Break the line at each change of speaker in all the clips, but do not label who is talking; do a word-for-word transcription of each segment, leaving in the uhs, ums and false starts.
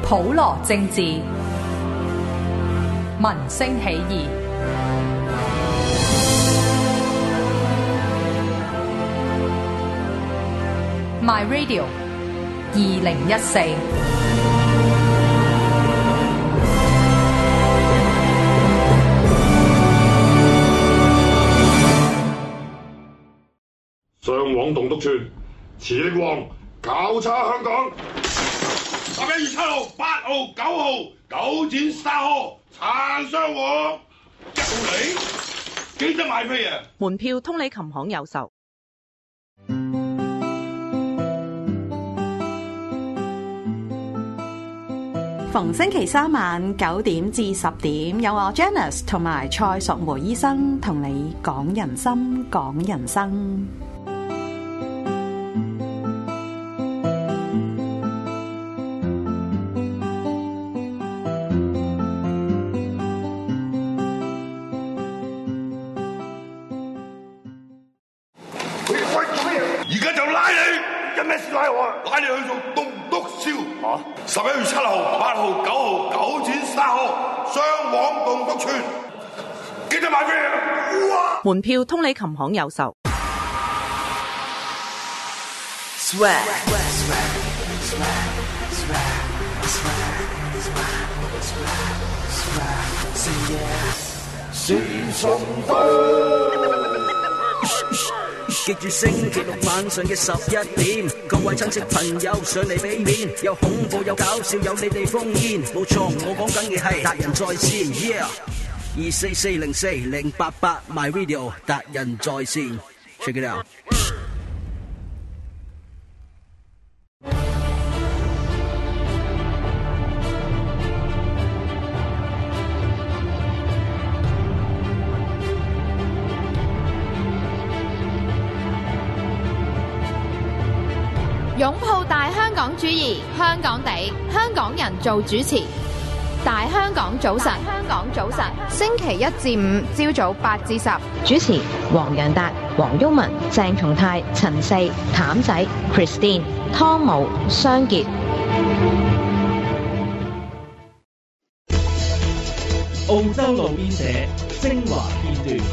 普羅政治，民聲起義。My Radio 二零一四。
雙黃棟篤串，磁力王搞叉香港。十一月七號、八號、九號九展沙河撐雙黃，一到嚟記得買飛啊！
門票通利琴行有售。
逢星期三晚九點至十點，有我 Janice 同埋蔡淑梅醫生同你講人心、講人生。
而家就拉你，有咩事拉我啊？拉你去做棟篤笑嚇！十一月七號、八號、九號九展沙河雙黃棟篤串，記得買飛啊！
門票通利琴行有售。
記住星期六晚上嘅十一點，各位親戚朋友上嚟俾面，有恐怖有搞笑有你哋烽煙，冇錯，我講緊嘅係達仁在線 ，yeah， 二四四零四零八八 My Radio 達仁在線 ，check it out。
擁抱大香港主義，香港地，香港人做主持。大香港早晨，香港早晨，星期一至五朝早八至十，
主持黃洋達、黃毓民、鄭松泰、陳四、譚仔、Christine、湯姆、雙傑。
澳洲路邊社精華片段。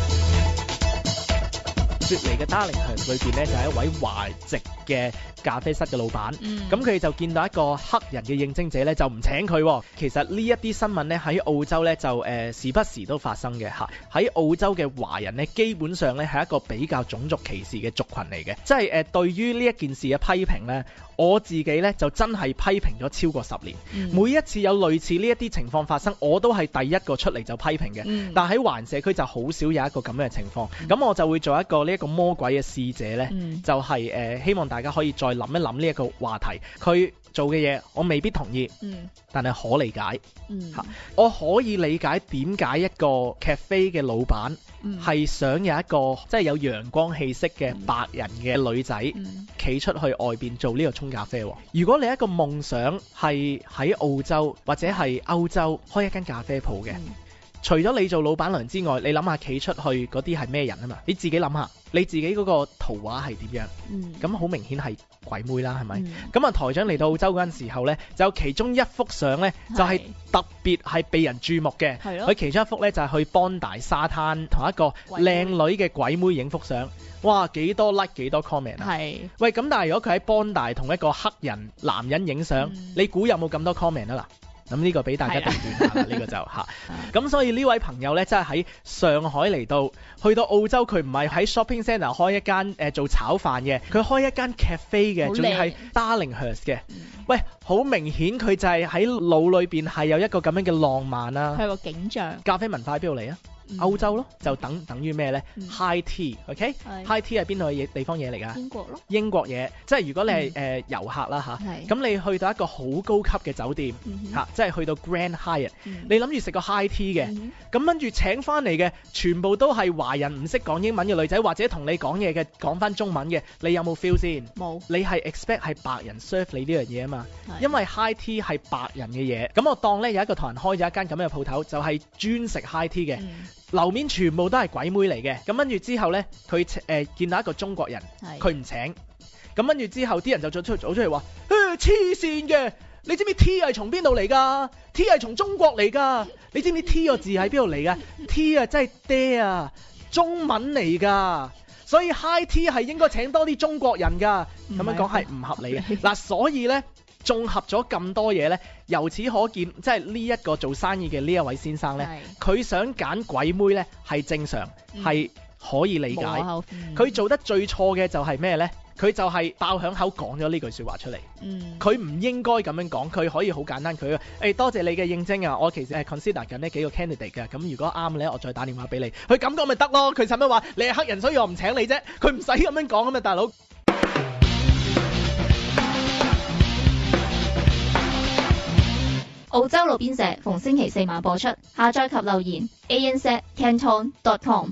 雪梨嘅 Darlinghurst 裏邊咧就係一位華籍嘅咖啡室嘅老闆，咁佢、嗯、就見到一個黑人嘅應徵者咧就唔請佢。其實呢一啲新聞咧喺澳洲咧就誒、呃、時不時都發生嘅嚇。喺澳洲嘅華人咧基本上咧係一個比較種族歧視嘅族群嚟嘅，即係誒、呃、對於呢一件事嘅批評咧，我自己咧就真係批評咗超過十年。嗯、每一次有類似呢一啲情況發生，我都係第一個出嚟就批評嘅。嗯、但喺華人社區就好少有一個咁樣嘅情況。咁、嗯、我就會做一個呢一個魔鬼嘅使者咧，嗯、就係、是、誒、呃、希望大家可以再諗一諗呢一個話題。佢做嘅嘢我未必同意，嗯、但係可理解。嗯、我可以理解點解一個 cafe 嘅老闆係、嗯、想有一個即係、就是、有陽光氣息嘅白人嘅女仔企、嗯、出去外邊做呢個沖咖啡。如果你一個夢想係喺澳洲或者係歐洲開一間咖啡鋪嘅，嗯、除咗你做老闆娘之外，你諗下企出去嗰啲係咩人啊嘛？你自己諗下，你自己嗰個圖畫係點樣？咁好、嗯、明顯係鬼妹啦，係咪？咁啊、嗯、台長嚟到澳洲嗰陣時候呢，就有其中一幅相呢，就係、是、特別係被人注目嘅。佢的其中一幅呢，就係、是、去邦大沙灘同一個靚女嘅鬼妹影幅相。哇，幾多 like 幾多 comment 啊！係是喂，咁但係如果佢喺邦大同一個黑人男人影相，嗯、你估有冇咁多 comment 啊？嗱，咁呢個俾大家評斷下啦，呢個就嚇。咁所以呢位朋友呢，真係喺上海嚟到，去到澳洲佢唔係喺 shopping centre 開一間誒、呃、做炒飯嘅，佢開一間 cafe 嘅，仲要係 Darlinghurst 嘅。嗯、喂，好明顯佢就係喺腦裏邊係有一個咁樣嘅浪漫啦、啊。係個景象。咖啡文化喺邊度嚟啊？歐洲咯，就等等於咩呢？嗯、High tea，OK？、Okay? High tea 係邊度嘅地方嘢嚟㗎？英國咯。英國嘢，即係如果你係誒、嗯呃、遊客啦嚇，咁、啊、你去到一個好高級嘅酒店嚇、嗯哼啊，即係去到 Grand Hyatt，、嗯、你諗住食個 High tea 嘅，咁跟住請翻嚟嘅全部都係華人唔識講英文嘅女仔，或者同你講嘢嘅講翻中文嘅，你有冇 feel 先？冇。你係 expect 係白人 serve 你呢樣嘢啊嘛？是因為 High tea 係白人嘅嘢，咁我當咧有一個唐人開咗一間咁嘅鋪頭，就係、是、專食 High tea 嘅。嗯樓面全部都係鬼妹嚟嘅，咁跟住之後呢，佢誒、呃、見到一個中國人，佢唔請，咁跟住之後啲人就走出走出嚟話，黐線嘅， 你知唔知 T 係從邊度嚟㗎 ？T 係從中國嚟㗎。你知唔知 T 個字喺邊度嚟㗎 ？T 啊，真係爹啊，中文嚟㗎。所以 High Tea 係應該請多啲中國人㗎。咁樣講係唔合理嘅。嗱，所以呢，綜合咗咁多嘢呢，由此可見，即係呢一個做生意嘅呢一位先生呢，佢想揀鬼妹呢係正常，係、嗯、可以理解。佢、嗯、做得最錯嘅就係咩呢？佢就係爆響口講咗呢句説話出嚟。佢、嗯、唔應該咁樣講，佢可以好簡單。佢誒、欸、多謝你嘅應徵啊，我其實係 consider 緊呢幾個 candidate 嘅。咁如果啱咧，我再打電話俾你。佢咁講咪得咯？佢使乜話你係黑人，所以我唔請你啫？佢唔使咁樣講啊嘛，大佬。
澳洲路邊社逢星期四晚播出，下載及留言 a n z canton dot com。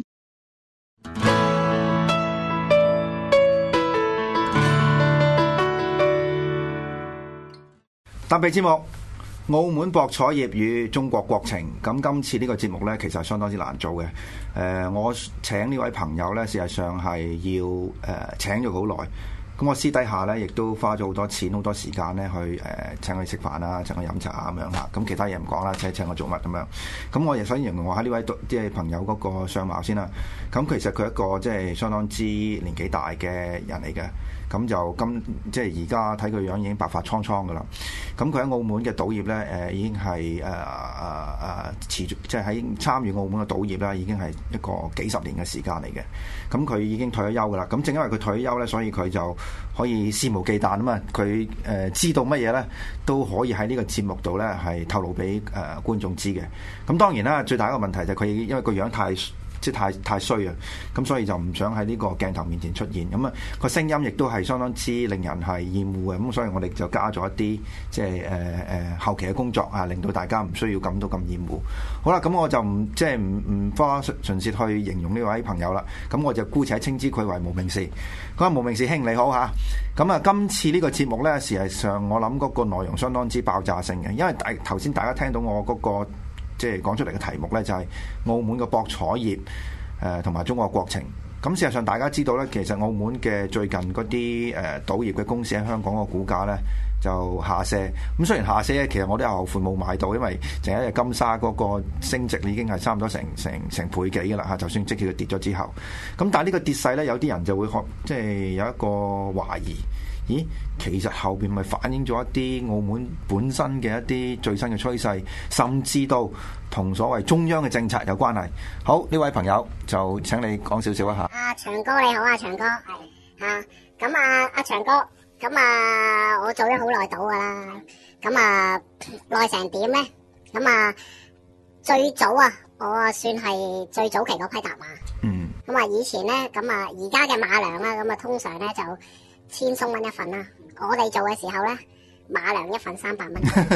特別節目《澳門博彩業與中國國情》。咁今次呢個節目呢，其實係相當之難做嘅。誒、呃，我請呢位朋友呢，事實上係要誒、呃、請咗好耐。咁我私底下呢，亦都花咗好多錢、好多時間呢，去誒、呃、請佢食飯啊，請佢飲茶啊咁樣嚇。咁其他嘢唔講啦，請請我做乜咁樣。咁我亦想形容我喺呢位即係朋友嗰個相貌先啦。咁其實佢一個即係相當之年紀大嘅人嚟嘅。咁就今即係而家睇佢樣已經白髮蒼蒼㗎啦。咁佢喺澳門嘅賭業咧，誒、呃、已經係誒誒誒持續，即係喺參與澳門嘅賭業咧，已經係一個幾十年嘅時間嚟嘅。咁佢已經退咗休㗎啦。咁正因為佢退咗休咧，所以佢就可以肆無忌憚啊嘛。佢誒、呃、知道乜嘢咧，都可以喺呢個節目度咧係透露俾誒、呃、觀眾知嘅。咁當然啦，最大一個問題就係佢因為個樣太即係太太衰啊，咁所以就唔想喺呢個鏡頭面前出現，咁啊個聲音亦都係相當之令人係厭惡嘅，咁所以我哋就加咗一啲即係誒誒後期嘅工作啊，令到大家唔需要感到咁厭惡。好啦，咁我就唔即係唔唔花唇舌去形容呢位朋友啦，咁我就姑且稱之佢為無名氏。咁啊，無名氏兄你好嚇，咁啊今次呢個節目咧，事實上我諗嗰個內容相當之爆炸性嘅，因為大頭先大家聽到我嗰個。即係講出嚟嘅題目呢，就係澳門嘅博彩業誒同埋中國國情。咁事實上大家知道呢，其實澳門嘅最近嗰啲誒賭業嘅公司喺香港個股價呢就下瀉。咁雖然下瀉，其實我都有後悔冇買到，因為淨係一日金沙嗰個升值已經係差唔多成成成倍幾㗎啦嚇。就算即使佢跌咗之後，咁但係呢個跌勢呢，有啲人就會學即係有一個懷疑。咦，其實後邊咪反映咗一啲澳門本身嘅一啲最新嘅趨勢，甚至到同所謂中央嘅政策有關係。好，呢位朋友就請你講少少一下。
阿長哥你好啊，長哥係啊，咁啊阿長哥，咁啊我做咗好耐賭噶啦，咁啊耐成點咧？咁啊最早啊，我啊算係最早期嗰批搭馬。嗯。咁啊以前咧，咁啊而家嘅馬娘啦，咁啊通常咧就。千鬆蚊一份啦，我哋做嘅時候咧，馬娘一份三百蚊。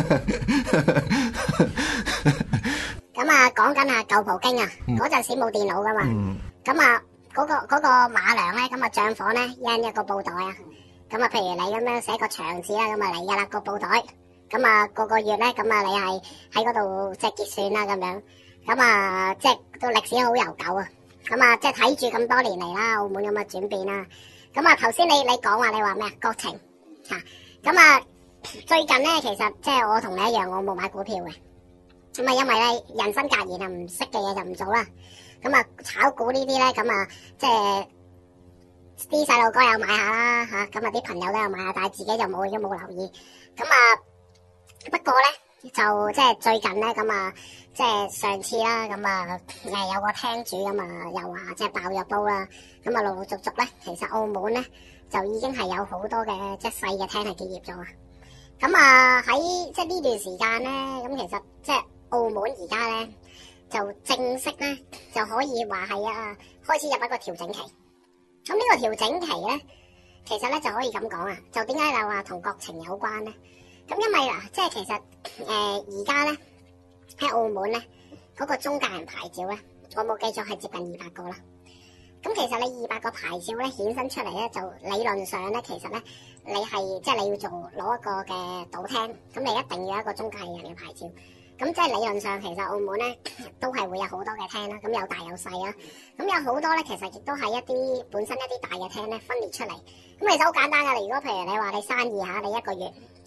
咁啊，講緊啊舊葡京啊，嗰陣時冇電腦噶嘛。咁啊，嗰個嗰個馬娘咧，咁啊帳房咧印一個布袋啊。咁啊，譬如你咁樣寫個長字啦，咁啊嚟噶啦個布袋。咁啊，個個月咧，咁啊你係喺嗰度即係結算啦咁樣。咁啊，即係個歷史好悠久啊。咁啊，即係睇住咁多年嚟啦，澳門咁嘅轉變啦。咁啊，頭先你你講話你話咩啊？國情嚇，咁啊最近咧，其實即係我同你一樣，我冇買股票嘅。咁啊，因為咧人生格言啊，唔識嘅嘢就唔做啦。咁啊，炒股呢啲咧，咁啊即係啲細路哥有買下啦嚇，咁啊啲朋友都有買下，但係自己就冇，已經冇留意。咁啊不過咧就即係最近咧咁啊，即係上次啦，咁啊誒有個廳主咁啊又話即係爆咗煲啦。咁啊，陸陸續續咧，其實澳門咧就已經係有好多嘅即係細嘅廳係結業咗啊。咁啊喺即係呢段時間咧，咁其實即係澳門而家咧就正式咧就可以話係啊開始入一個調整期。咁呢個調整期咧，其實咧就可以咁講啊，就點解就話同國情有關咧？咁因為嗱，即係其實誒而家咧喺澳門咧嗰個中介人牌照咧，我冇記錯係接近二百個啦。咁其實你二百個牌照咧衍生出嚟咧，就理論上咧，其實咧你係即係你要做攞一個嘅賭廳，咁你一定要有一個中介人嘅牌照。咁即係理論上，其實澳門咧都係會有好多嘅廳啦，咁有大有細啊。咁有好多咧，其實亦都係一啲本身一啲大嘅廳咧分裂出嚟。咁其實好簡單噶，如果譬如你話你生意嚇，你一個月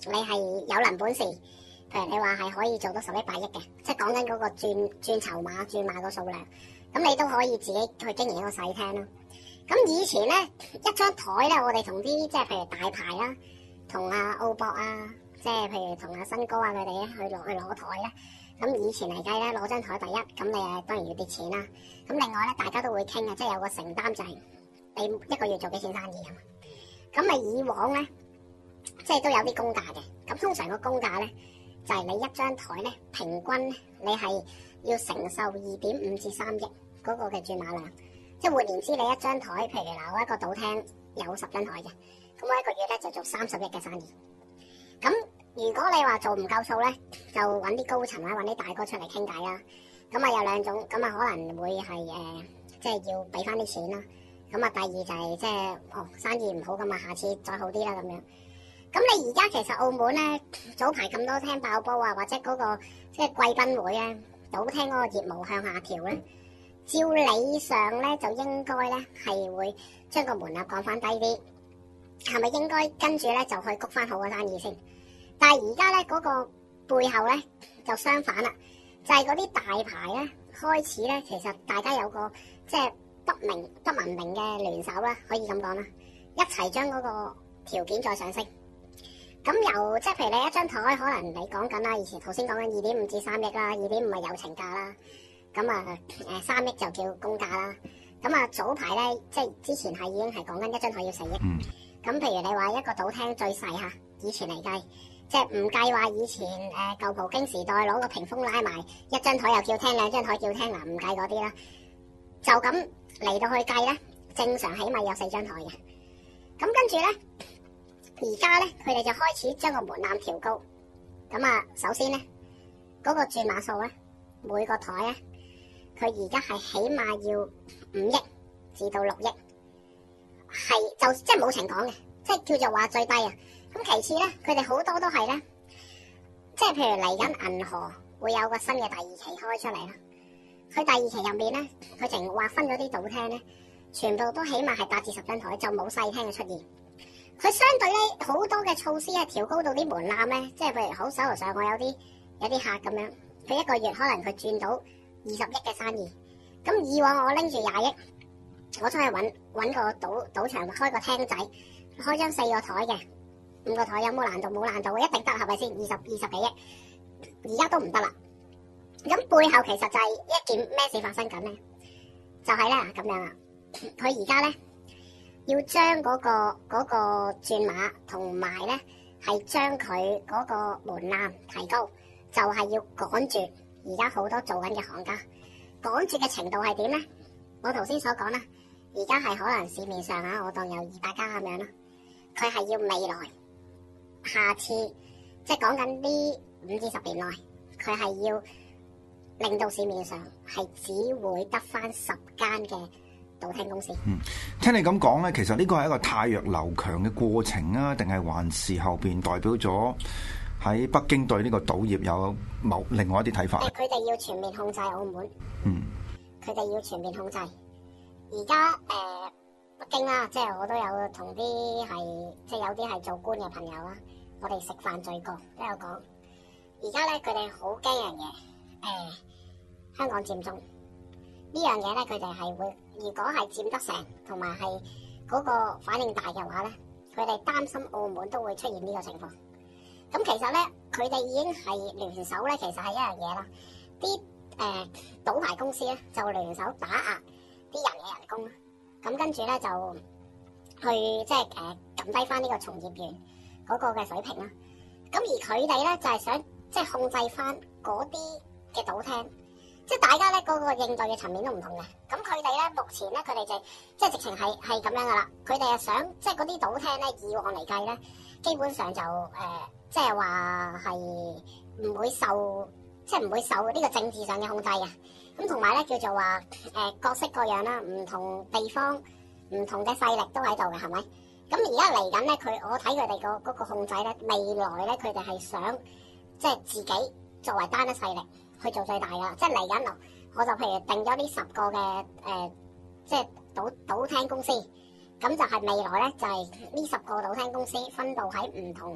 你係有能本事，譬如你話係可以做到十億八億嘅，即係講緊嗰個轉轉籌碼轉碼個數量，咁你都可以自己去經營一個細廳咯。咁以前咧一張台咧，我哋同啲即係譬如大牌啦，同阿澳博啊，即係譬如同阿新哥啊佢哋咧去攞去攞台咧。咁以前嚟計咧攞張台第一，咁你誒當然要跌錢啦。咁另外咧大家都會傾啊，即係有個承擔就係你一個月做幾錢生意啊嘛。咁咪以往咧，即係都有啲公價嘅。咁通常個公價咧就係、是、你一張台咧平均你係要承受二點五至三億嗰個嘅轉碼量。即係換言之，你一張台，譬如嗱我一個賭廳有十張台嘅，咁我一個月咧就做三十億嘅生意。咁如果你話做唔夠數咧，就揾啲高層啦，揾啲大哥出嚟傾偈啦。咁啊有兩種，咁啊可能會係誒、呃，即係要俾翻啲錢啦。咁啊第二就係、是、即係哦生意唔好咁啊，下次再好啲啦咁樣。咁你而家其實澳門咧，早排咁多廳爆煲啊，或者嗰、那個即係貴賓會咧，賭廳嗰個業務向下調咧，照理上咧就應該咧係會將個門檻降翻低啲，係咪應該跟住咧就去谷翻好個生意先？但係而家咧嗰個背後咧就相反啦，就係嗰啲大牌咧開始咧，其實大家有個即係不明不文明嘅聯手啦，可以咁講啦，一齊將嗰個條件再上升。咁由即係譬如你一張台，可能你講緊啦，以前頭先講緊二點五至三億啦，二點五係友情價啦，咁啊誒三億就叫公價啦。咁啊早排咧，即係之前係已經係講緊一張台要四億。咁譬如你話一個賭廳最細嚇，以前嚟計。即係唔計話以前誒、呃、舊葡京時代攞個屏風拉埋一張台又叫廳，兩張台叫廳嗱，唔計嗰啲啦，就咁嚟到去計咧，正常起碼有四張台嘅。咁跟住咧，而家咧佢哋就開始將個門檻調高。咁啊，首先咧嗰、嗰個轉碼數咧，每個台咧，佢而家係起碼要五億至到六億，係就即係冇情講嘅，即係叫做話最低啊。咁其次咧，佢哋好多都係咧，即係譬如嚟緊銀河會有個新嘅第二期開出嚟啦。佢第二期入面咧，佢淨劃分咗啲賭廳咧，全部都起碼係八至十張台，就冇細廳嘅出現。佢相對咧好多嘅措施係調高到啲門檻咧，即係譬如好手頭上我有啲有啲客咁樣，佢一個月可能佢轉到二十億嘅生意。咁以往我拎住廿億，我出去揾揾個賭賭場開個廳仔，開張四個台嘅。五個台有冇難度？冇難度，一定得，係咪先？二十二十幾億，而家都唔得啦。咁背後其實就係一件咩事發生緊咧？就係咧咁樣啦。佢而家咧要將嗰個嗰個轉碼同埋咧係將佢嗰個門檻提高，就係要趕住而家好多做緊嘅行家。趕住嘅程度係點咧？我頭先所講啦，而家係可能市面上啊，我當有二百家咁樣啦，佢係要未來。下次即係講緊呢五至十年內，佢係要令到市面上係只會得翻十間嘅賭廳公司。
嗯，聽你咁講咧，其實呢個係一個汰弱留強嘅過程啊，定係還是後邊代表咗喺北京對呢個賭業有某另外一啲睇法？
佢哋要全面控制澳門。
嗯，
佢哋要全面控制。而家誒北京啦，即係我都有同啲係即係有啲係做官嘅朋友啦。我哋食飯聚過都有講，而家咧佢哋好驚樣嘢，誒、呃、香港佔中呢樣嘢咧，佢哋係會如果係佔得成，同埋係嗰個反應大嘅話咧，佢哋擔心澳門都會出現呢個情況。咁其實咧，佢哋已經係聯手咧，其實係一樣嘢啦。啲誒賭牌公司咧就聯手打壓啲人嘅人工啦，咁跟住咧就去即係誒撳低翻呢個從業員嗰個嘅水平啦，咁而佢哋咧就係、是、想即係控制翻嗰啲嘅賭廳，即係大家咧嗰、那個應對嘅層面都唔同嘅。咁佢哋咧目前咧佢哋就即係直情係係咁樣噶啦。佢哋係想即係嗰啲賭廳咧以往嚟計咧，基本上就誒、呃、即係話係唔會受即係唔會受呢個政治上嘅控制嘅。咁同埋咧叫做話誒、呃、各式各樣啦，唔同地方唔同嘅勢力都喺度嘅，係咪？咁而家嚟緊咧，佢我睇佢哋個嗰個控制咧，未來咧佢哋係想即係自己作為單一勢力去做最大噶啦。即係嚟緊，我就譬如定咗呢十個嘅誒、呃，即係賭賭廳公司，咁就係未來咧就係、是、呢十個賭廳公司分佈喺唔同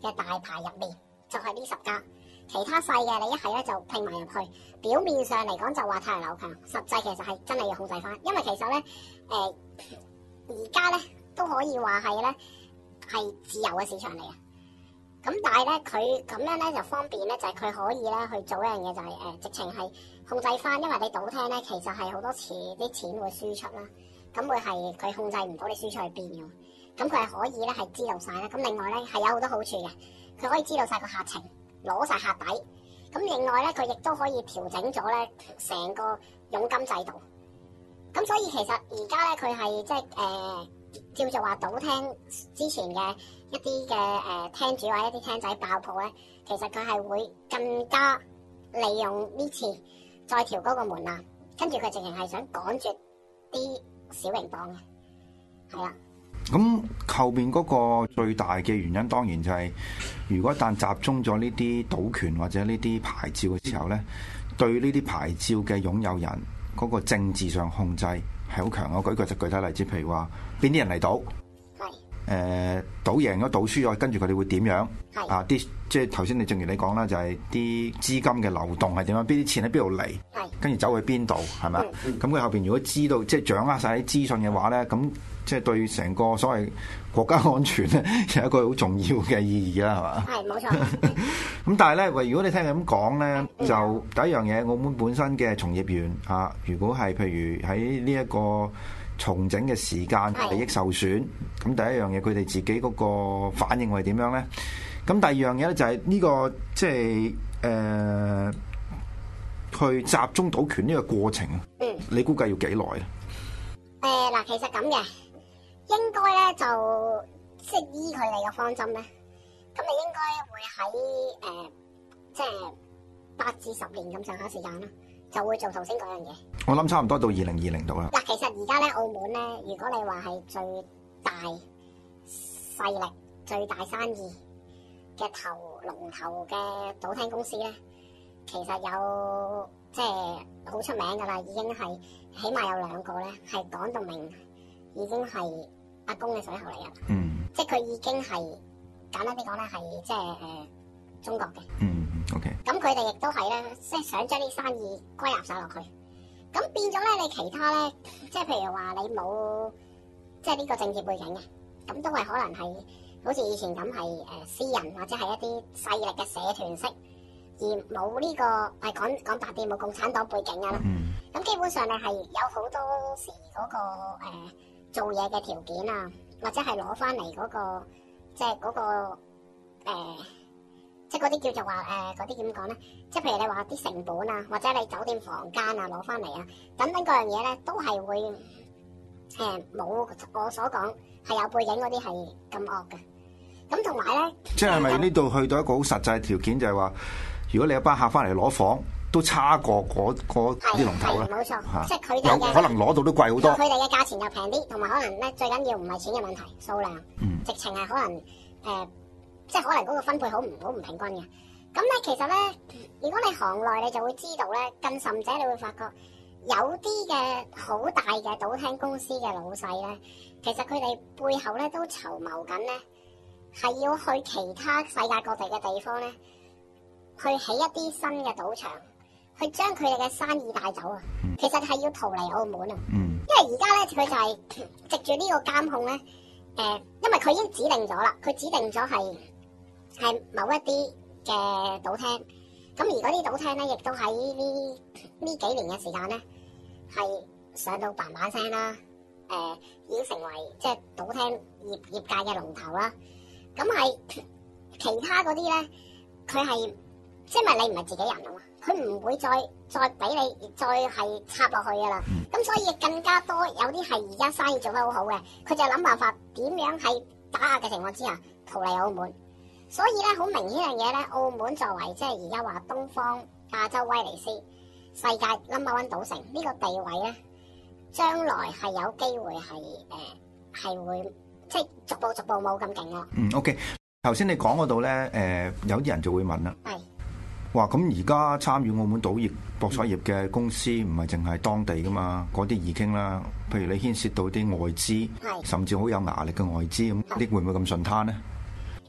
嘅大牌入面，就係、是、呢十家。其他細嘅你一係咧就拼埋入去。表面上嚟講就話太陽流強，實際其實係真係要控制翻，因為其實咧誒而家咧都可以話係咧係自由嘅市場嚟嘅。咁但係咧佢咁樣咧就方便咧，就係、是、佢可以咧去做一樣嘢，就係、是、誒、呃、直情係控制翻，因為你賭廳咧其實係好多次啲錢會輸出啦，咁會係佢控制唔到你輸出去邊嘅，咁佢係可以咧係知道晒啦。咁另外咧係有好多好處嘅，佢可以知道晒個客情，攞晒客底。咁另外咧佢亦都可以調整咗咧成個佣金制度。咁所以其實而家咧佢係即係誒叫做話賭廳之前嘅一啲嘅誒廳主或者一啲廳仔爆鋪咧，其實佢係會更加利用呢次再調高個門檻，跟住佢直情係想趕絕啲小型檔嘅，係啦。
咁後邊嗰個最大嘅原因當然就係、是，如果一旦集中咗呢啲賭權或者呢啲牌照嘅時候咧，對呢啲牌照嘅擁有人嗰個政治上控制係好強。我舉個就具體例子，譬如話邊啲人嚟賭，係誒賭贏咗賭輸咗，跟住佢哋會點樣？係啊啲即係頭先你正如你講啦，就係啲資金嘅流動係點樣？邊啲錢喺邊度嚟？係跟住走去邊度？係咪啊？咁佢後邊如果知道即係掌握晒啲資訊嘅話咧，咁即係對成個所謂國家安全咧有一個好重要嘅意義啦，係嘛？係冇錯。咁但係咧，喂，如果你聽佢咁講咧，就第一樣嘢，澳門本身嘅從業員啊，如果係譬如喺呢一個重整嘅時間利益受損，咁第一樣嘢佢哋自己嗰個反應會係點樣咧？咁第二樣嘢咧就係呢個即係誒去集中賭權呢個過程，嗯，你估計要幾耐咧？
誒嗱，其實咁嘅。應該咧就即係依佢哋嘅方針咧，咁你應該會喺誒、呃、即係八至十年咁上下時間啦，就會做頭先嗰樣嘢。
我諗差唔多到二零二零度啦。嗱，
其實而家咧澳門咧，如果你話係最大勢力、最大生意嘅頭龍頭嘅賭廳公司咧，其實有即係好出名噶啦，已經係起碼有兩個咧係講到明，已經係阿公嘅水喉嚟嘅，嗯，即係佢已經係簡單啲講咧，係即係誒中國嘅，
嗯 ，OK。
咁佢哋亦都係咧，即係想將啲生意歸納晒落去。咁變咗咧，你其他咧，即係譬如話你冇即係呢個政治背景嘅，咁都係可能係好似以前咁係誒私人或者係一啲勢力嘅社團式，而冇呢個係講講白啲冇共產黨背景啊啦。咁、嗯、基本上你係有好多時嗰、嗰個、呃做嘢嘅條件啊，或者係攞翻嚟嗰個，即係嗰個誒、呃，即係嗰啲叫做話誒，嗰啲點講咧？即係譬如你話啲成本啊，或者你酒店房間啊攞翻嚟啊，等等嗰樣嘢咧，都係會誒冇、呃、我所講係有背景嗰啲係咁惡嘅。咁同埋咧，
即係咪呢度去到一個好實際條件，就係話，如果你有班客翻嚟攞房，都差過嗰嗰啲龍頭啦，冇錯，啊、即係佢哋嘅可能攞到都貴好多，佢哋嘅價錢又平啲，同埋可能咧最緊要唔係錢嘅問題，數量，嗯、直情係可能誒、呃，即係可能嗰個分配好唔好唔平均嘅。咁咧其實咧，如果你行內你就會知道咧，更甚者你會發覺有啲嘅好大嘅賭廳公司嘅老細咧，其實佢哋背後咧都籌謀緊咧，係要去其他世界各地嘅地方咧，去起一啲新嘅賭場。去將佢哋嘅生意帶走啊！其實係要逃離澳門啊！嗯、因為而家咧佢就係藉住呢個監控咧，誒、呃，因為佢已經指定咗啦，佢指定咗係係某一啲嘅賭廳，咁而嗰啲賭廳咧，亦都喺呢呢幾年嘅時間咧，係上到嘭嘭聲啦，誒、呃，已經成為即係賭廳業業界嘅龍頭啦。咁係其他嗰啲咧，佢係即係咪你唔係自己人啊嘛？佢唔會再再俾你再係插落去噶啦，咁、嗯、所以更加多有啲係而家生意做得好好嘅，佢就諗辦法點樣喺打壓嘅情況之下逃離澳門。所以咧好明顯樣嘢咧，澳門作為即係而家話東方亞洲威尼斯世界 number one 賭城呢個地位咧，將來係有機會係誒係會即係逐步逐步冇咁勁咯。 嗯 ，OK，頭先你講嗰度咧，誒、呃、有啲人就會問啦。係。哇！咁而家參與澳門賭業博彩業嘅公司唔係淨係當地噶嘛，嗰啲易傾啦。譬如你牽涉到啲外資，甚至好有牙力嘅外資咁，啲會唔會咁順攤咧？
嗱，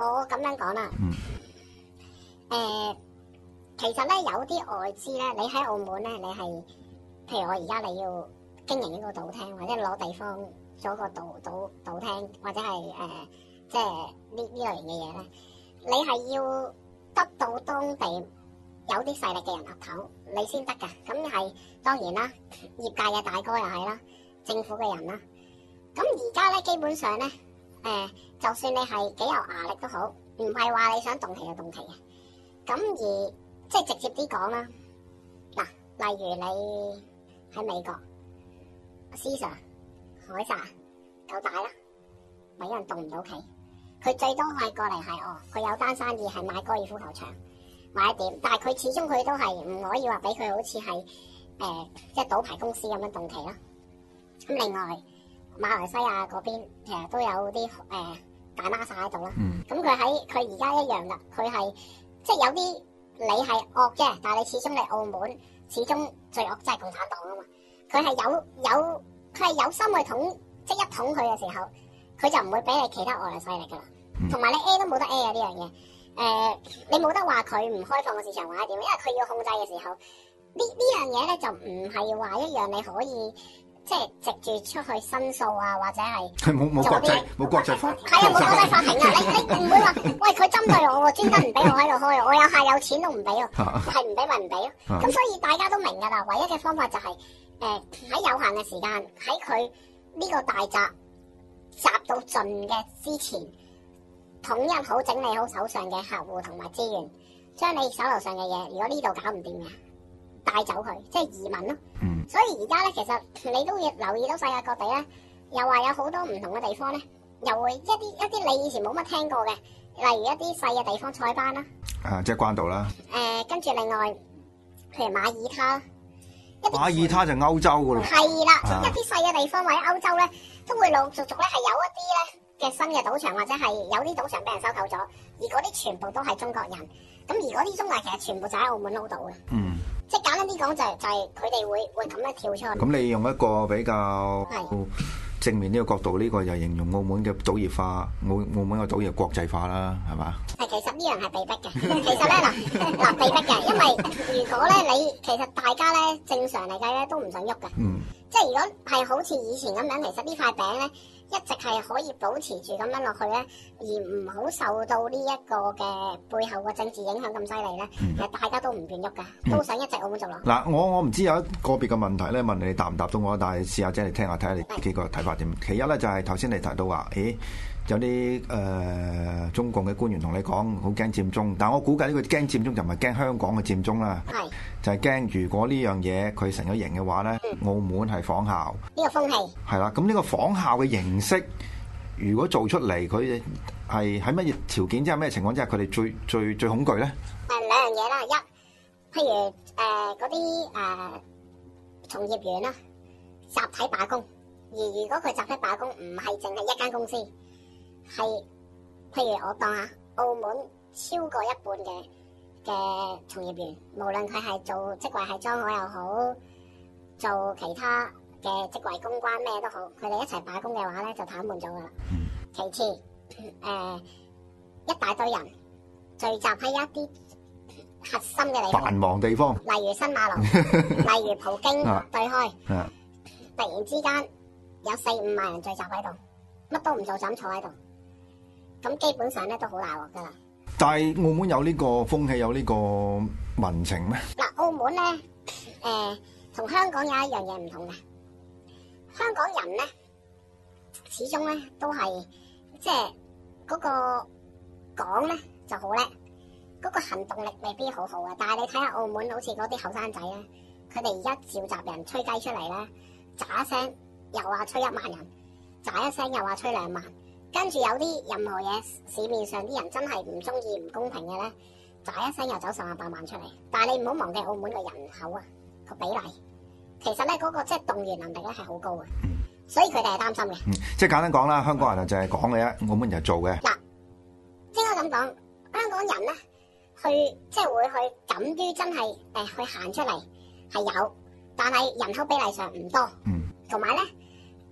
我咁樣講啦。嗯。誒、呃，其實咧有啲外資咧，你喺澳門咧，你係譬如我而家你要經營一個賭廳，或者攞地方做一個賭賭賭廳，或者係誒、呃、即係呢呢類型嘅嘢咧，你係要得到當地有啲勢力嘅人岌頭，你先得㗎。咁係當然啦，業界嘅大哥又係啦，政府嘅人啦。咁而家咧基本上咧，誒、呃，就算你係幾有牙力都好，唔係話你想動期就動期嘅。咁而即係直接啲講啦，嗱，例如你喺美國 ，Caesar 凱撒夠大啦，咪有人動唔到期。佢最多係過嚟係哦，佢有單生意係買高爾夫球場，買一點，但係佢始終佢都係唔可以話俾佢好似係誒即係賭牌公司咁樣動期啦。咁另外馬來西亞嗰邊其實都有啲誒、呃、大孖沙喺度啦。咁佢喺佢而家一樣噶，佢係。即係有啲你係惡啫，但係你始終嚟澳門，始終最惡真係共產黨啊嘛。佢係有有佢係有心去統，即係一統佢嘅時候，佢就唔會俾你其他外來勢力噶啦。同埋、嗯、你 A 都冇得 A 啊呢樣嘢。誒、呃，你冇得話佢唔開放個市場或者點，因為佢要控制嘅時候，呢呢樣嘢咧就唔係話一樣你可以。即係藉住出去申訴啊，或者係
係冇冇國際冇國際法，
係啊冇國際法庭啊！你你唔會話喂佢針對我，專登唔俾我喺度開，我有客有錢都唔俾喎，係唔俾咪唔俾咯。咁所以大家都明㗎啦，唯一嘅方法就係誒喺有限嘅時間，喺佢呢個大閘集到盡嘅之前，統一好整理好手上嘅客戶同埋資源，將你手頭上嘅嘢，如果呢度搞唔掂嘅，帶走佢，即係移民咯。嗯。所以而家咧，其實你都要留意到世界各地咧，又話有好多唔同嘅地方咧，又會一啲一啲你以前冇乜聽過嘅，例如一啲細嘅地方塞班啦。
啊，即係關島啦。
誒、呃，跟住另外，譬如馬耳他。
馬耳他就歐洲噶咯。
係啦，啊、一啲細嘅地方或者歐洲咧，都會陸陸續續咧係有一啲咧嘅新嘅賭場，或者係有啲賭場俾人收購咗，而嗰啲全部都係中國人。咁而嗰啲中國人其實全部就喺澳門撈到嘅。嗯。即係簡單啲講，就係就係佢哋會會咁樣跳出去。
咁你用一個比較正面呢個角度，呢、呢個就形容澳門嘅賭業化，澳澳門嘅賭業國際化啦，係嘛？
係，其實呢樣係被逼嘅。其實咧嗱嗱被逼嘅，因為如果咧你其實大家咧正常嚟計咧都唔想喐嘅。嗯。即係如果係好似以前咁樣，其實呢塊餅咧一直係可以保持住咁樣落去咧，而唔好受到呢一個嘅背後嘅政治影響咁犀利咧，嗯、其實大家都唔願喐噶，都想一直澳門做落。嗱、
嗯，我我唔知有一個別嘅問題咧，問你答唔答到我，但係試下即係聽下睇下你幾個睇法點。其一咧就係頭先你提到話，誒有啲誒、呃、中共嘅官員同你講好驚佔中，但係我估計呢個驚佔中就唔係驚香港嘅佔中啦，係就係驚如果呢樣嘢佢成咗型嘅話咧，嗯、澳門係仿效
呢個風氣
係啦。咁呢個仿效嘅形式，如果做出嚟，佢係喺乜嘢條件之下、咩情況之下，佢哋最最最恐懼咧？
誒兩樣嘢啦，一譬如誒嗰啲誒從業員啦，集體罷工。而如果佢集體罷工，唔係淨係一間公司，係譬如我當下澳門超過一半嘅嘅從業員，無論佢係做職位係裝潢又好，做其他嘅職位公關咩都好，佢哋一齊罷工嘅話咧，就癱瘓咗噶啦。其次，誒、呃、一大堆人聚集喺一啲核心嘅地方，
繁忙地方，
例如新馬路，例如葡京對開，啊、突然之間。有四五萬人聚集喺度，乜都唔做就咁坐喺度，咁基本上咧都好大鑊噶啦。
但係澳門有呢個風氣，有呢個民情咩？
嗱，澳門咧，誒、呃，同香港有一樣嘢唔同嘅。香港人咧，始終咧都係即係嗰個講咧就好叻，嗰、嗰個行動力未必好好啊。但係你睇下澳門好似嗰啲後生仔咧，佢哋而家召集人吹雞出嚟咧，喳一聲。又話吹一萬人，喳一聲又話吹兩萬，跟住有啲任何嘢市面上啲人真係唔中意唔公平嘅咧，喳一聲又走十萬八萬出嚟。但係你唔好忘記澳門嘅人口啊個比例，其實咧嗰、嗰個即係動員能力咧係好高嘅，所以佢哋係擔心嘅、
嗯。即係簡單講啦，香港人就係講嘅啫，澳門人就做嘅。
嗱，應該咁講，香港人咧去即係會去敢於真係誒、呃、去行出嚟係有，但係人口比例上唔多。嗯。同埋咧，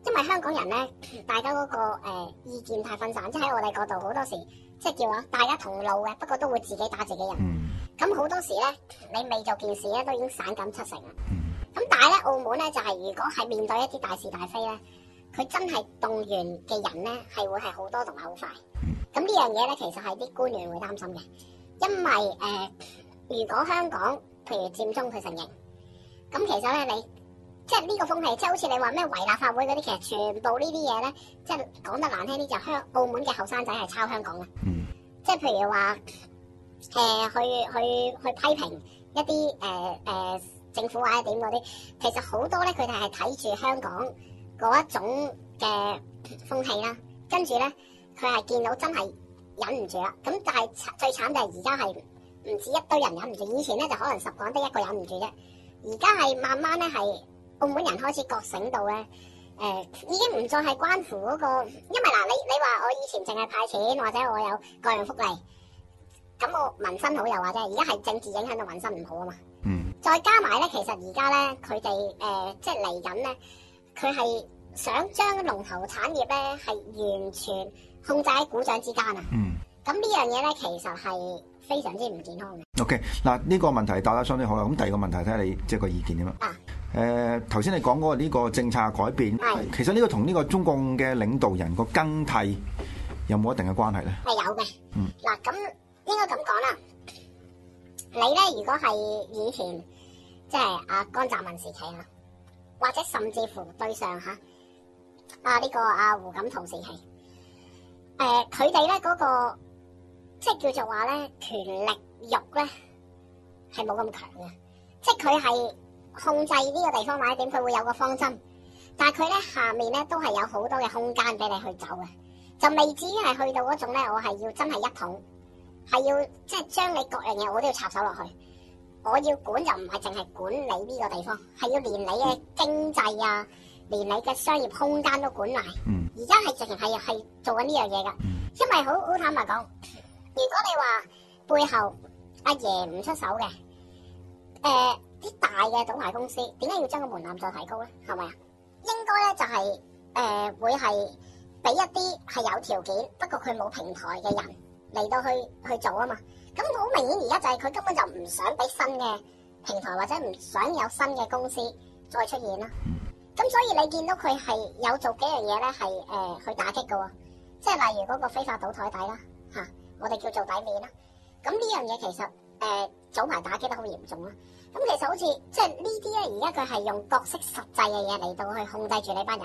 因為香港人咧，大家嗰、那個誒、呃、意見太分散，即係喺我哋嗰度好多時，即係叫話大家同路嘅，不過都會自己打自己人。咁好、嗯、多時咧，你未做件事咧，都已經散緊七成啦。咁、嗯、但係咧，澳門咧就係、是、如果係面對一啲大是大非咧，佢真係動員嘅人咧係會係好多同埋好快。咁、嗯、呢樣嘢咧，其實係啲官員會擔心嘅，因為誒、呃，如果香港譬如佔中佢承認，咁其實咧你。即係呢個風氣，即係好似你話咩圍立法會嗰啲，其實全部呢啲嘢咧，即係講得難聽啲，就香澳門嘅後生仔係抄香港嘅。嗯。即係譬如話，誒、呃、去去去批評一啲誒誒政府或者點嗰啲，其實好多咧佢哋係睇住香港嗰一種嘅風氣啦，跟住咧佢係見到真係忍唔住啦。咁但係最慘就係而家係唔止一堆人忍唔住，以前咧就可能十個人得一個忍唔住啫，而家係慢慢咧係。澳門人開始覺醒到咧，誒、呃、已經唔再係關乎嗰、那個，因為嗱，你你話我以前淨係派錢或者我有個人福利，咁我民生好又或者，而家係政治影響到民生唔好啊嘛。嗯。再加埋咧，其實而家咧，佢哋誒即係嚟緊咧，佢係想將龍頭產業咧係完全控制喺股掌之間啊。嗯。咁呢樣嘢咧，其實係非常之唔健康嘅。
OK，嗱呢個問題答得相當好啦。咁第二個問題睇下你即係個意見點啊？啊。誒頭先你講嗰個呢個政策改變，是其實呢個同呢個中共嘅領導人個更替有冇一定嘅關係咧？
係有嘅。嗯。嗱，咁應該咁講啦。你咧，如果係以前即係阿江澤民時期啊，或者甚至乎對上嚇啊呢、這個阿、啊、胡錦濤時期，誒佢哋咧嗰個即係叫做話咧權力欲咧係冇咁強嘅，即係佢係。控制呢個地方或者點，佢會有個方針，但係佢咧下面咧都係有好多嘅空間俾你去走嘅，就未至於係去到嗰種咧，我係要真係一統，係要即係將你各樣嘢我都要插手落去，我要管就唔係淨係管理呢個地方，係要連你嘅經濟啊，連你嘅商業空間都管埋。嗯。而家係直情係係做緊呢樣嘢噶，因為好好坦白講，如果你話背後阿爺唔出手嘅，誒、呃。啲大嘅賭牌公司點解要將個門檻再提高咧？係咪啊？應該咧就係、是、誒、呃、會係俾一啲係有條件，不過佢冇平台嘅人嚟到去去做啊嘛。咁好明顯而家就係佢根本就唔想俾新嘅平台或者唔想有新嘅公司再出現啦。咁所以你見到佢係有做幾樣嘢咧，係誒去打擊嘅喎。即係例如嗰個非法賭台底啦，嚇、啊、我哋叫做底面啦。咁呢樣嘢其實誒、呃、早排打擊得好嚴重啦。咁其實好似即係呢啲咧，而家佢係用角色實際嘅嘢嚟到去控制住呢班人。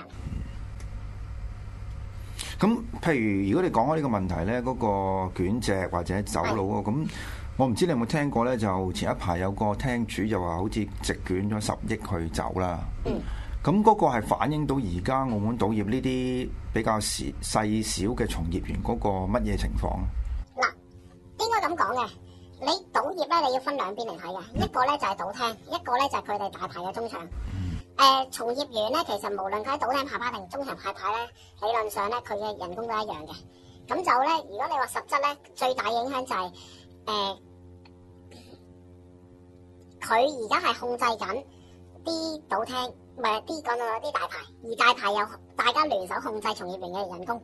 咁譬如如果你講開呢個問題咧，嗰、嗰個捲席或者走佬啊，咁我唔知你有冇聽過咧？就前一排有個廳主就話好似直捲咗十億去走啦。嗯。咁嗰個係反映到而家澳門賭業呢啲比較細細小嘅從業員嗰個乜嘢情況啊？
嗱，應該咁講嘅。你賭業咧，你要分兩邊嚟睇嘅，一個咧就係賭廳，一個咧就係佢哋大牌嘅中場。誒、呃，從業員咧，其實無論佢喺賭廳派牌定中場派牌咧，理論上咧佢嘅人工都一樣嘅。咁就咧，如果你話實質咧，最大影響就係、是、誒，佢而家係控制緊啲賭廳，唔係啲講到有啲大牌，而大牌又大家聯手控制從業員嘅人工。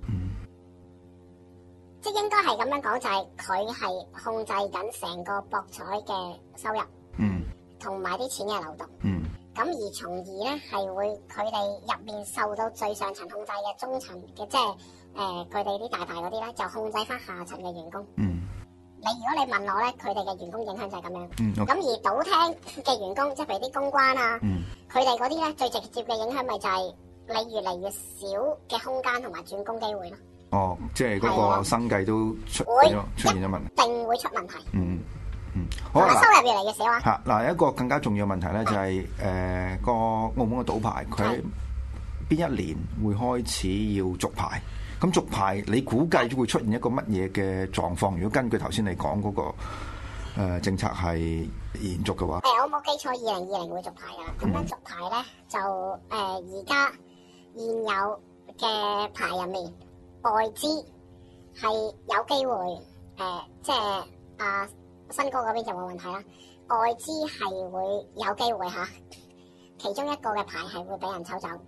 即係應該係咁樣講，就係佢係控制緊成個博彩嘅收入，嗯，同埋啲錢嘅流動，嗯，咁而從而咧係會佢哋入面受到最上層控制嘅中層嘅，即係誒佢哋啲大牌嗰啲咧，就控制翻下層嘅員工，嗯，你如果你問我咧，佢哋嘅員工影響就係咁樣，嗯，咁而賭廳嘅員工，即係譬如啲公關啊，嗯，佢哋嗰啲咧最直接嘅影響咪就係你越嚟越少嘅空間同埋轉工機會咯。
哦，即係嗰個生計都出咗出現咗問題，
一定會出問題。
嗯嗯，好啦，
收入越嚟越少啊。
嚇嗱，一個更加重要嘅問題咧，就係誒個澳門嘅賭牌，佢邊一年會開始要續牌？咁續牌，你估計會出現一個乜嘢嘅狀況？如果根據頭先你講嗰個誒政策係延續嘅話，
誒我冇記錯，二零二零會續牌㗎。咁樣續牌咧，就誒而家現有嘅牌入面。外資係有機會，誒、呃，即係啊，新哥嗰邊就冇問題啦。外資係會有機會嚇，其中一個嘅牌係會俾人抽走，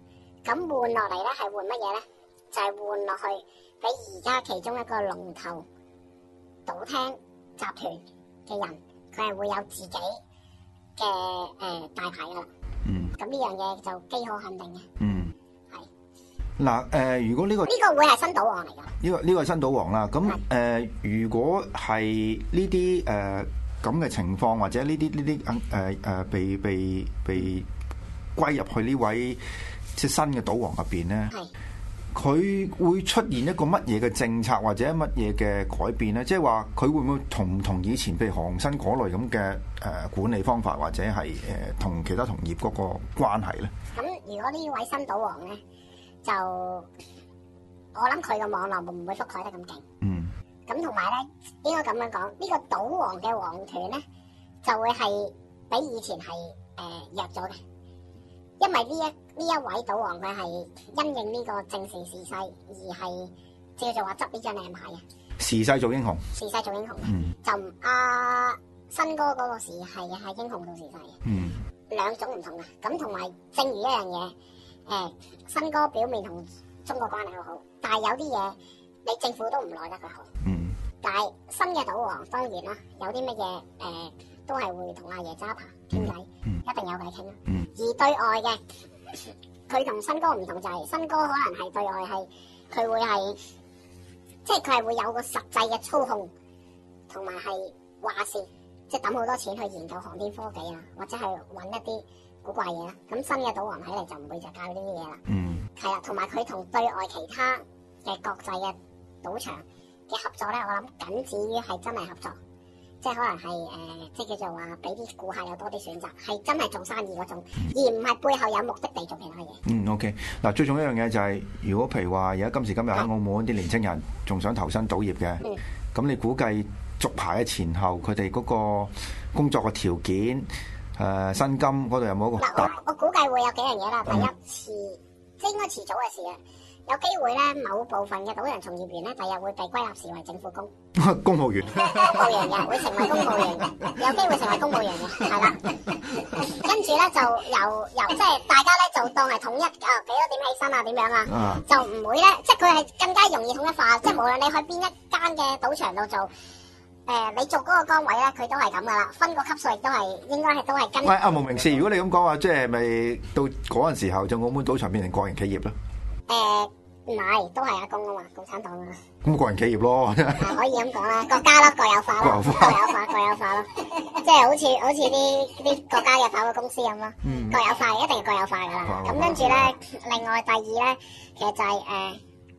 咁換落嚟咧係換乜嘢咧？就係、是、換落去俾而家其中一個龍頭賭廳集團嘅人，佢係會有自己嘅誒、呃、大牌噶啦。嗯。咁呢樣嘢就飢可肯定嘅。嗯。係。
嗱誒，如果呢、這個
呢個會係新賭王嚟㗎。呢、
這個呢、這個係新賭王啦。咁誒、呃，如果係呢啲誒咁嘅情況，或者呢啲呢啲誒誒被被被歸入去呢位即係新嘅賭王入邊咧，佢會出現一個乜嘢嘅政策或者乜嘢嘅改變咧？即係話佢會唔會同唔同以前譬如航新嗰類咁嘅誒管理方法，或者係誒同其他同業嗰個關係咧？
咁如果呢位新賭王咧，就我諗佢嘅網絡會唔會覆蓋得咁勁？嗯。咁同埋咧，應該咁樣講，呢、這個賭王嘅王團咧，就會係比以前係誒、呃、弱咗嘅。因為呢一呢一位賭王佢係因應呢個政時時勢而係叫做話執呢張靚牌嘅。
時勢做英雄。時勢
做英雄。嗯。就阿、啊、新哥嗰個時係係英雄做時勢嘅。嗯。兩種唔同嘅，咁同埋正如一樣嘢，誒、呃，新哥表面同中國關係好好，但係有啲嘢你政府都唔耐得佢好。嗯。但係新嘅賭王當然啦，有啲乜嘢誒都係會同阿爺揸牌傾偈。嗯。一定有偈傾啦。嗯。而對外嘅，佢同新哥唔同就係、是、新哥可能係對外係佢會係，即係佢係會有個實際嘅操控，同埋係話事，即係抌好多錢去研究航天科技啊，或者係揾一啲古怪嘢啦。咁新嘅賭王睇嚟就唔會就教呢啲嘢啦。嗯，係啦，同埋佢同對外其他嘅國際嘅賭場嘅合作咧，我諗僅止於係真係合作。即係可能係誒、呃，即係叫做話俾啲顧客有多啲選擇，係真係做生意嗰種，而唔係背後有目的地做其他嘢。嗯
，OK。嗱，最重要一樣嘢就係、是，如果譬如話而家今時今日喺澳門啲年青人仲想投身賭業嘅，咁、嗯、你估計續牌嘅前後，佢哋嗰個工作嘅條件、誒、呃、薪金嗰度有冇一個？
嗱、呃，我估計會有幾樣嘢啦。第一次，嗯、即係應該遲早嘅事啊。有機會咧，某部分嘅賭場從業員咧，第日會被歸納視為政府工。
公務員。公
務員嘅會成為公務員嘅，有機會成為公務員嘅，係啦。跟住咧就由由即係大家咧就當係統一啊，幾多點起身啊，點樣啊，啊就唔會咧，即係佢係更加容易統一化，即係無論你去邊一間嘅賭場度做，誒、呃、你做嗰個崗位咧，佢都係咁噶啦，分個級數亦都係應該係都係跟。
喂，阿無名氏，如果你咁講話，即係咪到嗰陣時候就澳門賭場變成國營企業咧？
誒唔係，都係阿公啊嘛，共產黨啊。
咁國營企業咯，
可以咁講啦，國家咯，國有化咯，國有化，國有化咯，即係好似好似啲啲國家嘅跑嘅公司咁咯，嗯、國有化一定係國有化噶啦。咁跟住咧，另外第二咧，其實就係、是、誒、呃，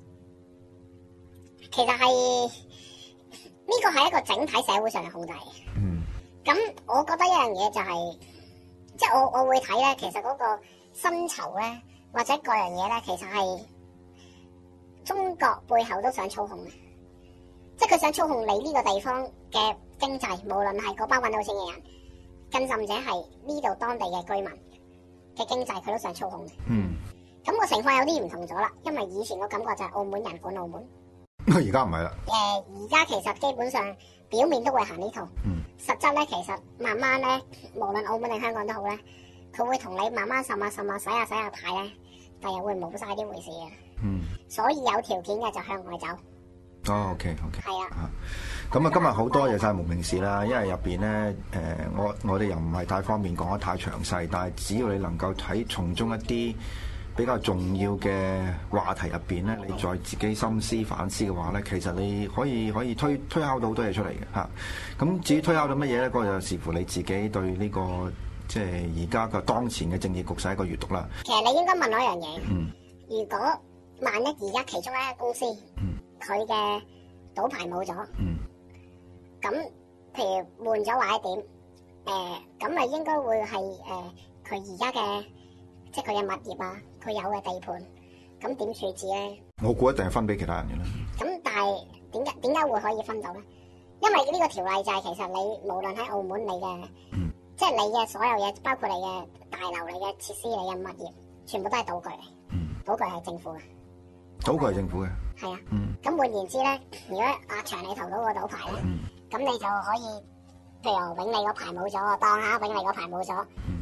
其實係呢個係一個整體社會上嘅控制。嗯。咁我覺得一樣嘢就係、是，即係我我會睇咧，其實嗰個薪酬咧，或者各樣嘢咧，其實係。中國背後都想操控嘅，即係佢想操控你呢個地方嘅經濟，無論係嗰班揾到錢嘅人，更甚者係呢度當地嘅居民嘅經濟，佢都想操控嘅。嗯，咁個情況有啲唔同咗啦，因為以前個感覺就係澳門人管澳門，
而家唔係啦。
誒、呃，而家其實基本上表面都會行呢套，嗯，實質咧其實慢慢咧，無論澳門定香港都好咧，佢會同你慢慢滲下滲下洗下洗下牌咧，第日會冇晒呢回事嘅。嗯，所以有條件嘅就向外走。
哦 ，OK，OK，
係啊。
咁啊，今日好多謝晒無名氏啦，因為入邊咧，誒、呃，我我哋又唔係太方便講得太詳細，但係只要你能夠睇從中一啲比較重要嘅話題入邊咧，你再自己深思反思嘅話咧，其實你可以可以推推敲到好多嘢出嚟嘅嚇。咁、啊、至於推敲到乜嘢咧，嗰個就視乎你自己對呢、這個即係而家嘅當前嘅政治局勢一個閲讀啦。
其實你應該問我一樣嘢，嗯，如果萬一而家其中一間公司，佢嘅賭牌冇咗，咁、嗯、譬如換咗或者點，誒咁咪應該會係誒佢而家嘅，即係佢嘅物業啊，佢有嘅地盤，咁點處置咧？
我估一定係分俾其他人嘅啦。
咁但係點解點解會可以分到咧？因為呢個條例就係其實你無論喺澳門你嘅，嗯、即係你嘅所有嘢，包括你嘅大樓、你嘅設施、你嘅物業，全部都係賭具嚟，嗯、賭具係政府嘅。
賭具係政府嘅，
係啊，咁、嗯、換言之咧，如果阿長你投到個賭牌咧，咁、嗯、你就可以，譬如永利個牌冇咗，當下永利個牌冇咗，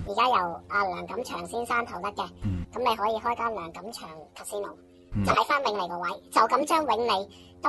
而家由阿梁錦祥先生投得嘅，咁、嗯、你可以開間梁錦祥 casino，、嗯、就喺翻永利個位，就咁將永利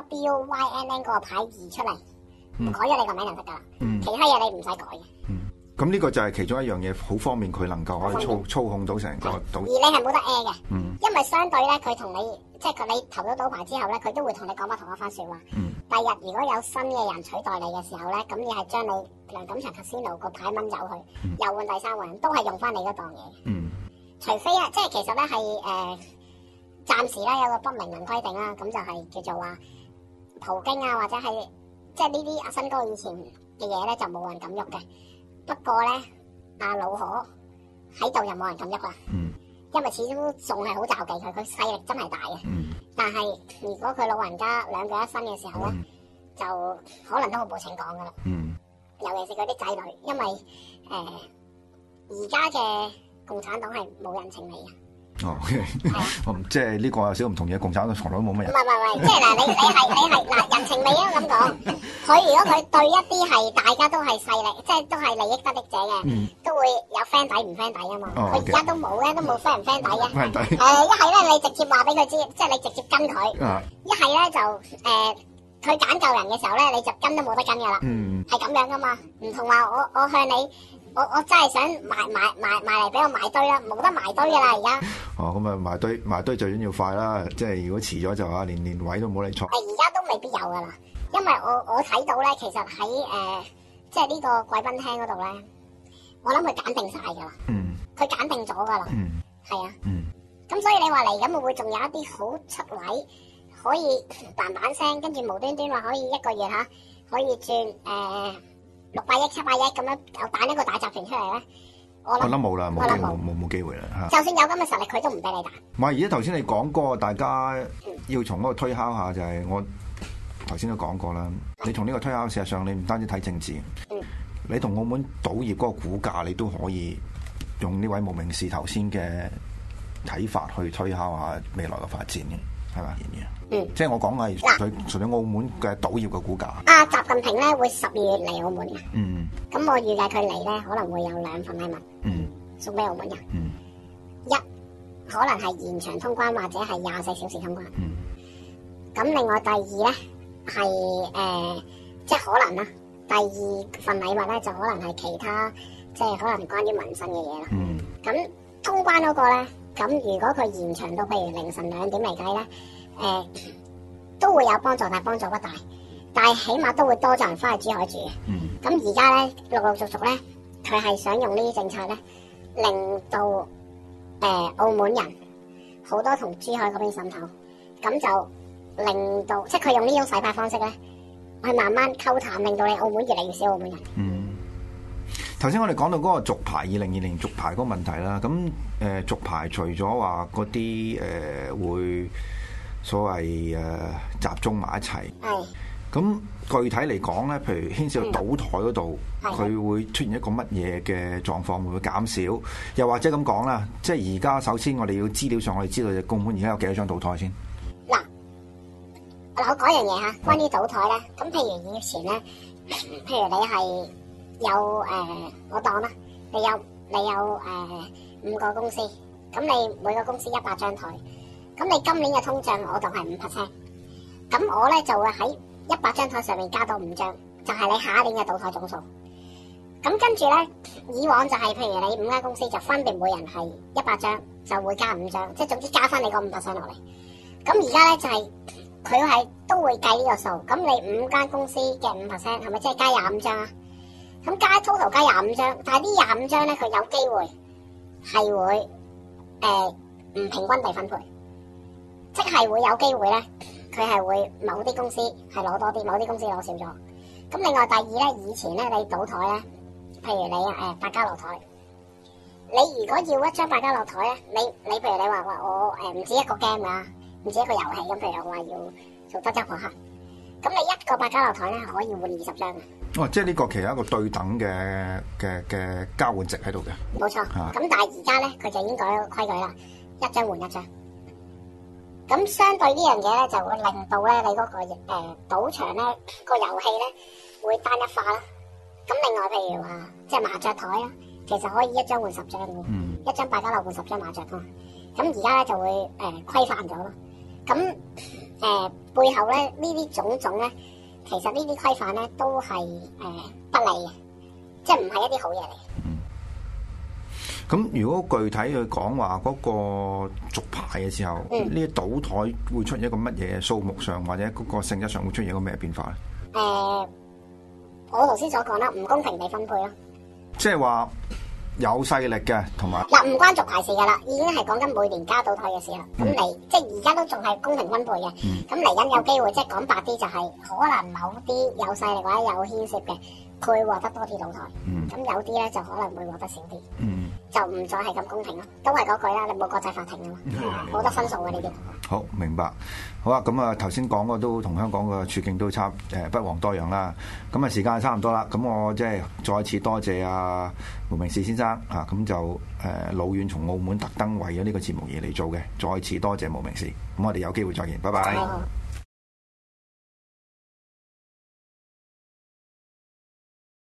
W Y N N 嗰個牌移出嚟，嗯、改咗你個名就得噶啦，嗯、其他嘢你唔使改嘅。
咁呢、嗯、個就係其中一樣嘢，好方便佢能夠可以操操控到成個賭。而
你係冇得 A 嘅，嗯、因為相對咧，佢同你即係佢你投咗賭牌之後咧，佢都會同你講翻同一番説話。嗯、第日如果有新嘅人取代你嘅時候咧，咁你係將你梁錦祥 casino 個牌掹走去，嗯、又換第三個人，都係用翻你嗰檔嘢。嗯、除非啊，即係其實咧係誒暫時咧有個不明文規定啦，咁就係叫做話葡京啊，或者係即係呢啲阿新哥以前嘅嘢咧，就冇人敢喐嘅。不過咧，阿老何喺度又冇人敢喐啦。嗯。因為始終仲係好罩忌佢，佢勢力真係大嘅。嗯。但係如果佢老人家兩腳一伸嘅時候咧，嗯、就可能都好冇情講噶啦。嗯。尤其是嗰啲仔女，因為誒而家嘅共產黨係冇人情味嘅。哦，
我即係呢個有少少唔同嘢，共產黨從來都冇乜人。
唔係唔係唔係，即係嗱，你你係你係嗱人情味啊咁講。佢如果佢對一啲係大家都係勢力，即係都係利益得益者嘅，嗯、都會有 friend 底唔 friend 底啊嘛。佢而家都冇嘅，都冇 friend 唔 friend 底嘅。friend 底。誒，一係咧你直接話俾佢知，即係你直接跟佢。一係咧就誒，佢揀救人嘅時候咧，你就跟都冇得跟噶啦。嗯。係咁樣噶嘛，唔同話我我向你。我我真係想埋埋埋埋嚟俾我埋堆啦，冇得埋堆噶啦而家。哦，
咁啊埋堆埋堆最緊要快啦，即係如果遲咗就話連連位都冇你坐。
係而家都未必有噶啦，因為我我睇到咧，其實喺誒、呃、即係呢個貴賓廳嗰度咧，我諗佢揀定晒噶啦。嗯。佢揀定咗噶啦。嗯。係啊。嗯。咁所以你話嚟緊會唔會仲有一啲好出位，可以嘭嘭聲，跟住無端端話可以一個月嚇可以轉誒？呃六百億、七百億咁樣又彈一個大集團出嚟咧，我諗
冇啦，冇機會，冇冇機會啦
嚇。就算有咁嘅實力，佢都唔俾你彈。
唔係，而家頭先你講過，大家要從嗰個推敲下，就係、是、我頭先都講過啦。你從呢個推敲，事實上你唔單止睇政治，嗯、你同澳門賭業嗰個股價，你都可以用呢位無名氏頭先嘅睇法去推敲下未來嘅發展嘅，係嘛？嗯，即係我講係佢除咗澳門嘅賭業嘅股價。
啊，習近平咧會十二月嚟澳門嘅。嗯。咁我預計佢嚟咧可能會有兩份禮物。嗯。送俾澳門人。嗯。一可能係延長通關或者係廿四小時通關。嗯。咁另外第二咧係誒，即係可能啦。第二份禮物咧就可能係其他，即係可能關於民生嘅嘢啦。嗯。咁通關嗰個咧，咁如果佢延長到譬如凌晨兩點嚟計咧。誒、呃，都會有幫助，但係幫助不大。但係起碼都會多咗人翻去珠海住嘅。咁而家咧，陸陸續續咧，佢係想用呢啲政策咧，令到誒、呃、澳門人好多同珠海嗰邊滲透，咁就令到即係佢用呢種洗牌方式咧，去慢慢溝淡，令到你澳門越嚟越少澳門人。嗯。
頭先我哋講到嗰個續牌，二零二零續牌嗰個問題啦。咁誒、呃、續牌除咗話嗰啲誒會。所謂誒、呃、集中埋一齊，咁、嗯、具體嚟講咧，譬如牽涉到賭台嗰度，佢、嗯、會出現一個乜嘢嘅狀況，會唔會減少？又或者咁講啦，即係而家首先我哋要資料上，我哋知道嘅澳門而家有幾多張賭台先？
嗱，嗱我講樣嘢嚇，關於賭台咧，咁譬如以前咧，譬如你係有誒、呃，我當啦，你有你有誒、呃、五個公司，咁你每個公司一百張台。咁你今年嘅通脹我當係五 percent，咁我咧就會喺一百張台上面加多五張，就係、是、你下一年嘅賭台總數。咁跟住咧，以往就係、是、譬如你五間公司就分別每人係一百張，就會加五張，即係總之加翻你個五 percent 落嚟。咁而家咧就係佢係都會計呢個數。咁你五間公司嘅五 percent 係咪即係加廿五張啊？咁加 total 加廿五張，但係呢廿五張咧佢有機會係會誒唔、呃、平均地分配。即係會有機會咧，佢係會某啲公司係攞多啲，某啲公司攞少咗。咁另外第二咧，以前咧你賭台咧，譬如你誒百家樂台，你如果要一張百家樂台咧，你你譬如你話話我誒唔止一個 game 啊，唔止一個遊戲咁，譬如我話要做德州撲克，咁你一個百家樂台咧可以換二十張嘅。
哦，即係呢個其實一個對等嘅嘅嘅交換值喺度嘅。
冇錯。咁、啊、但係而家咧，佢就已經改咗個規矩啦，一張換一張。咁相對呢樣嘢咧，就會令到咧你嗰、那個誒、呃、賭場咧個遊戲咧會單一化啦。咁另外譬如話即係麻雀台啦， 其實可以一張換十張嘅，嗯、一張百家樂換十張麻雀噶嘛。咁而家咧就會誒、呃、規範咗咯。咁誒、呃、背後咧呢啲種種咧，其實呢啲規範咧都係誒、呃、不利嘅，即係唔係一啲好嘢嚟。
咁、嗯、如果具體去講話嗰個續牌嘅時候，呢啲、嗯、賭台會出現一個乜嘢數目上或者嗰個性質上會出現一個咩變化咧？誒、呃，
我頭先所講啦，唔公平地分配咯。即
係話有勢力嘅同埋
嗱，唔關續牌事噶啦，已經係講緊每年加賭台嘅事啦。咁嚟、嗯、即係而家都仲係公平分配嘅。咁嚟緊有機會，即係講白啲就係可能某啲有勢力或者有牽涉嘅，佢會獲得多啲賭台。咁、嗯、有啲咧就可能會獲得少啲。嗯、就唔再係咁公平咯。都係嗰句啦，你冇國際法庭啊嘛，冇得分數嘅呢啲。
好明白。好啊，咁啊頭先講嘅都同香港嘅處境都差誒不遑多讓啦。咁啊時間差唔多啦，咁我即係再次多謝阿毛明士先生啊，咁就誒、呃、老遠從澳門特登為咗呢個節目而嚟做嘅，再次多謝毛明士。咁我哋有機會再見，拜拜。